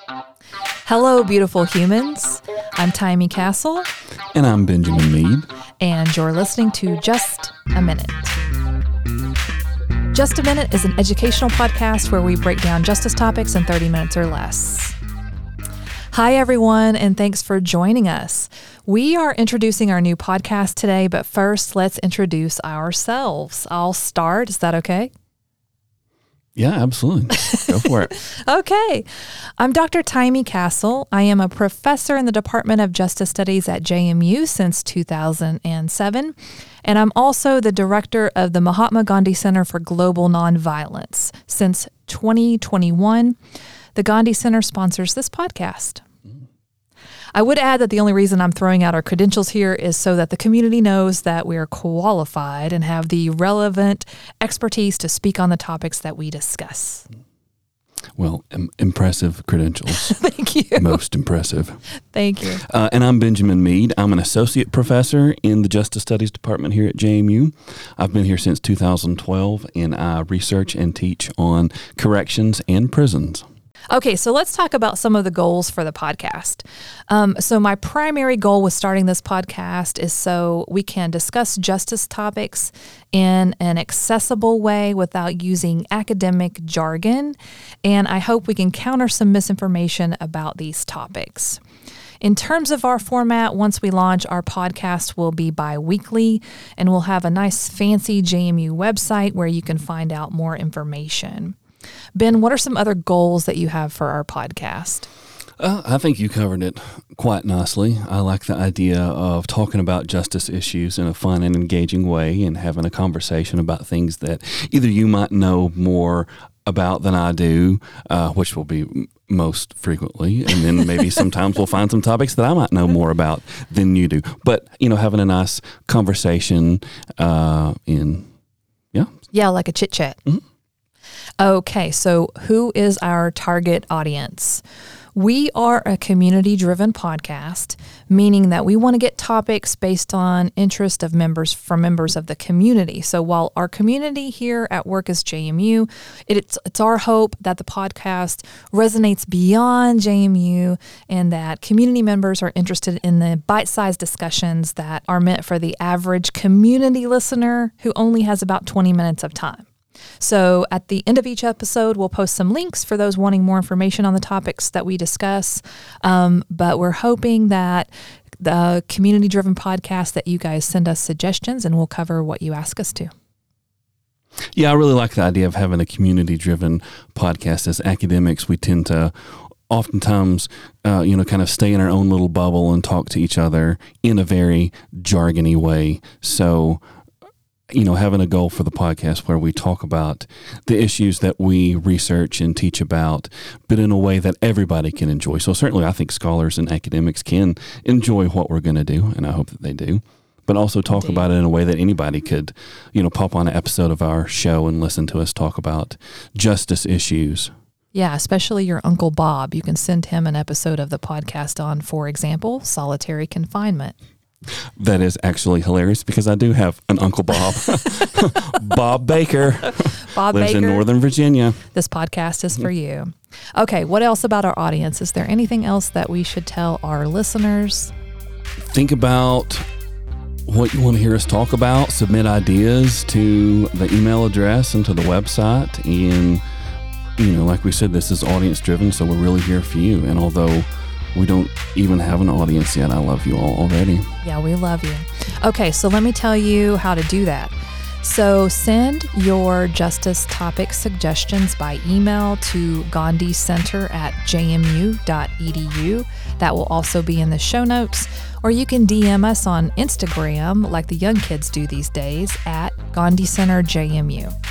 Hello, beautiful humans. I'm Taimi Castle. And I'm Benjamin Mead. And you're listening to Just a Minute. Just a Minute is an educational podcast where we break down justice topics in 30 minutes or less. Hi, everyone, and thanks for joining us. We are introducing our new podcast today, but first, let's introduce ourselves. I'll start. Is that okay? Yeah, absolutely. Go for it. Okay. I'm Dr. Taimi Castle. I am a professor in the Department of Justice Studies at JMU since 2007, and I'm also the director of the Mahatma Gandhi Center for Global Nonviolence since 2021. The Gandhi Center sponsors this podcast. I would add that the only reason I'm throwing out our credentials here is so that the community knows that we are qualified and have the relevant expertise to speak on the topics that we discuss. Well, impressive credentials. Thank you. Most impressive. Thank you. And I'm Benjamin Mead. I'm an associate professor in the Justice Studies Department here at JMU. I've been here since 2012, and I research and teach on corrections and prisons. Okay, so let's talk about some of the goals for the podcast. So my primary goal with starting this podcast is so we can discuss justice topics in an accessible way without using academic jargon, and I hope we can counter some misinformation about these topics. In terms of our format, once we launch, our podcast will be bi-weekly, and we'll have a nice fancy JMU website where you can find out more information. Ben, what are some other goals that you have for our podcast? I think you covered it quite nicely. I like the idea of talking about justice issues in a fun and engaging way and having a conversation about things that either you might know more about than I do, which will be most frequently, and then maybe sometimes we'll find some topics that I might know more about than you do. But, having a nice conversation Yeah, like a chit-chat. Mm-hmm. Okay, so who is our target audience? We are a community-driven podcast, meaning that we want to get topics based on interest of members of the community. So while our community here at work is JMU, it's our hope that the podcast resonates beyond JMU and that community members are interested in the bite-sized discussions that are meant for the average community listener who only has about 20 minutes of time. So at the end of each episode, we'll post some links for those wanting more information on the topics that we discuss. But we're hoping that the community-driven podcast that you guys send us suggestions and we'll cover what you ask us to. Yeah, I really like the idea of having a community-driven podcast. As academics, we tend to oftentimes, kind of stay in our own little bubble and talk to each other in a very jargony way. So having a goal for the podcast where we talk about the issues that we research and teach about, but in a way that everybody can enjoy. So certainly I think scholars and academics can enjoy what we're going to do, and I hope that they do, but also talk about it in a way that anybody could, pop on an episode of our show and listen to us talk about justice issues. Yeah, especially your Uncle Bob. You can send him an episode of the podcast on, for example, solitary confinement. That is actually hilarious because I do have an Uncle Bob, Bob Baker. Bob lives Baker. in Northern Virginia. This podcast is for you. Okay, what else about our audience? Is there anything else that we should tell our listeners? Think about what you want to hear us talk about. Submit ideas to the email address and to the website. And, like we said, this is audience driven, so we're really here for you. And although we don't even have an audience yet, I love you all already. Yeah, we love you. Okay, so let me tell you how to do that. So send your justice topic suggestions by email to gandhicenter@jmu.edu. That will also be in the show notes. Or you can DM us on Instagram, like the young kids do these days, at Gandhi Center JMU.